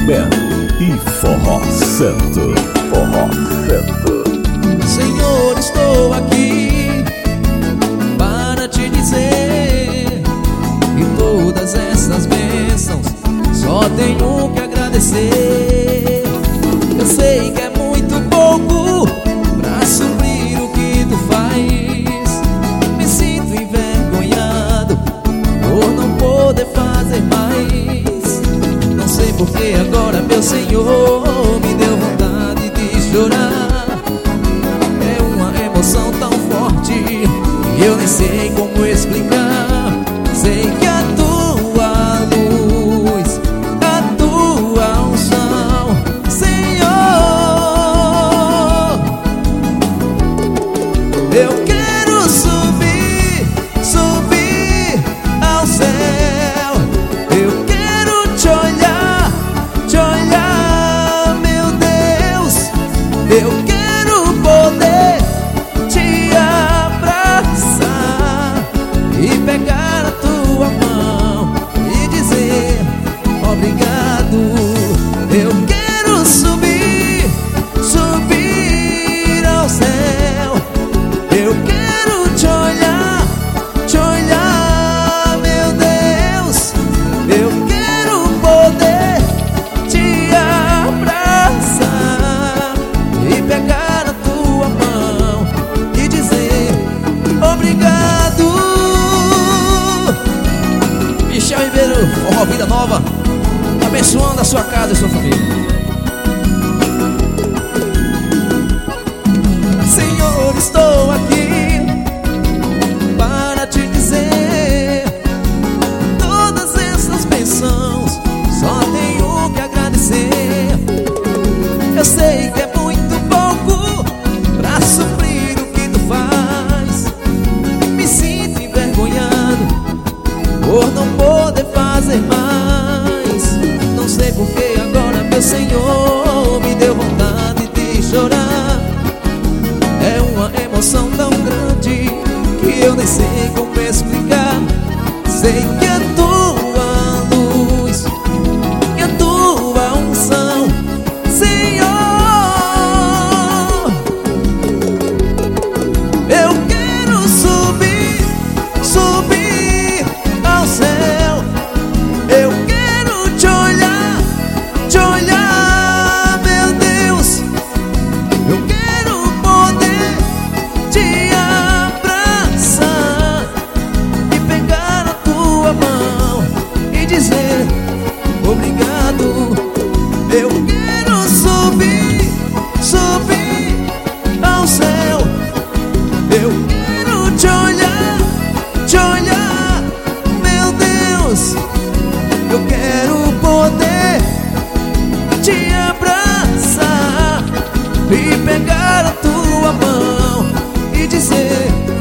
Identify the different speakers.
Speaker 1: Gilberto e Forró Santo. Forró Santo.
Speaker 2: Senhor, estou aqui para te dizer que todas essas bênçãos só tenho que agradecer. Eu sei que é muito pouco pra suprir o que tu faz. Me sinto envergonhado por não poder fazer mais. Não sei porque agora, meu Senhor, me deu vontade de chorar. É uma emoção tão forte que eu nem sei como explicar. Sei que a tua luz, a tua unção, Senhor, eu quero subir, subir ao céu. Eu quero te olhar, meu Deus. Eu quero poder te abraçar e pegar a tua mão e dizer obrigado. Eu quero subir, subir ao céu. Eu quero te olhar, meu Deus. Eu quero poder te abraçar e pegar a tua mão e dizer obrigado. Michel Ribeiro, Forró Vida Nova, abençoando a sua casa e sua família. Senhor, estou aqui para te dizer todas essas bênçãos só tenho que agradecer. Eu sei que é muito pouco pra suprir o que tu faz. Me sinto envergonhado por não poder fazer mais. Não sei porque agora, meu Senhor, me deu vontade de chorar. É uma emoção tão grande que eu nem sei como explicar. Sei que a tua luz e a tua unção, Senhor, eu quero subir, subir ao céu. Eu quero te olhar, meu Deus. Eu quero poder te abraçar e pegar a tua mão e dizer obrigado. Eu quero subir, subir ao céu. Eu quero te olhar, meu Deus. Eu quero poder te abraçar e pegar a tua mão e dizer